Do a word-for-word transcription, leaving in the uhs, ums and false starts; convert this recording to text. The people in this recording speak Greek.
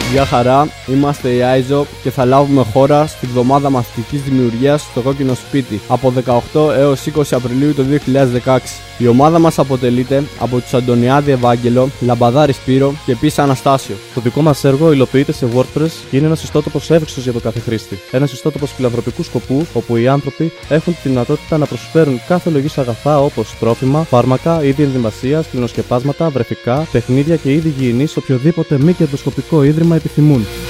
Γεια χαρά, είμαστε η Άιζο και θα λάβουμε χώρα στη βδομάδα μαθητικής δημιουργίας στο Κόκκινο Σπίτι από δεκαοκτώ έως είκοσι Απριλίου του δύο χιλιάδες δεκαέξι. Η ομάδα μας αποτελείται από τους Αντωνιάδη Ευάγγελο, Λαμπαδάρη Σπύρο και Πίσα Αναστάσιο. Το δικό μας έργο υλοποιείται σε WordPress και είναι ένας ιστότοπος εύκολος για το κάθε χρήστη. Ένας ιστότοπος φιλανθρωπικού σκοπού, όπου οι άνθρωποι έχουν τη δυνατότητα να προσφέρουν κάθε λογής αγαθά όπως τρόφιμα, φάρμακα, είδη ενδυμασίας, κλινοσκεπάσματα, βρεφικά, παιχνίδια και είδη υγιεινής σε οποιοδήποτε μη κερδοσκοπικό ίδρυμα επιθυμούν.